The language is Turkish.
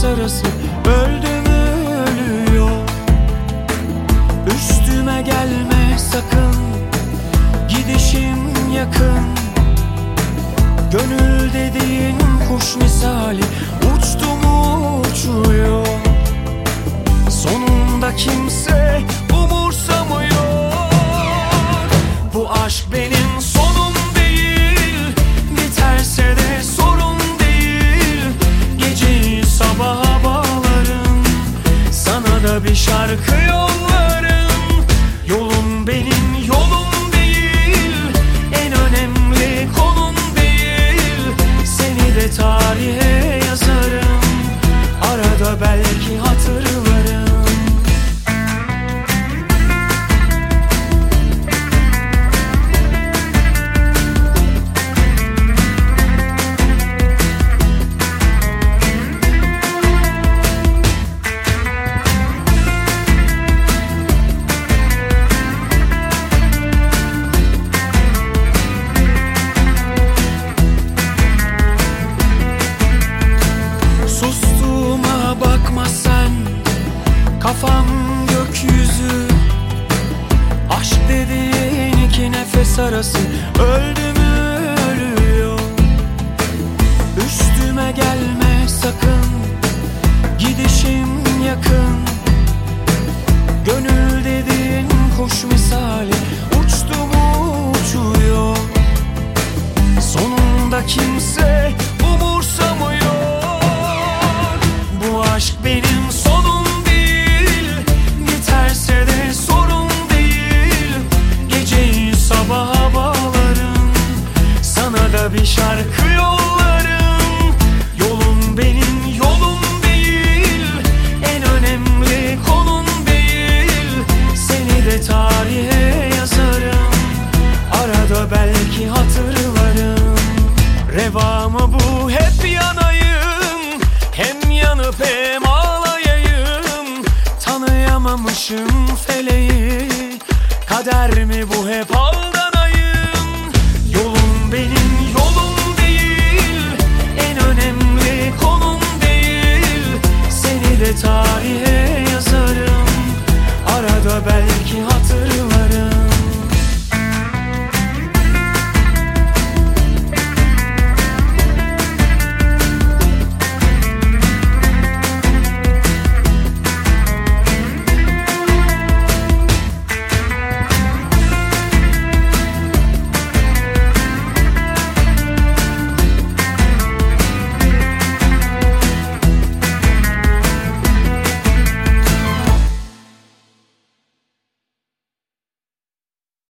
arası öldü mü ölüyor. Üstüme gelme sakın, gidişim yakın. Gönül dediğin kuş misali uçtu mu uçuyor. Sonunda kimse umursamıyor. Bu aşk benim sonum değil, biterse de sorun değil. Geceyi sabaha bağlarım, sana da bir şarkı yollarım. Yolun benim yolum değil, en önemli konum değil. Seni de tarihe yazarım, arada belki hatırlarım. Sustuğuma bakma sen, kafam gökyüzü. Aşk dediğin iki nefes arası öldü mü ölüyor. Üstüme gelme sakın, gidişim yakın. Gönül dediğin kuş misali uçtu mu uçuyor. Sonunda kimse umursamıyor. Bu aşk benim sonum değil, biterse de sorun değil. Geceyi sabaha bağlarım, sana da bir şarkı yollarım. Yolun benim yolum değil, en önemli konum değil. Seni de tarihe yazarım, arada belki hatırlarım. Reva mı bu hep yanayım, hem yanıp hem ağlayayım. Tanıyamamışım feleği, kader mi bu hep aldanayım. Yolun benim yolum değil, en önemli konum değil. Seni de tarihe yazarım, arada belki hatırlarım.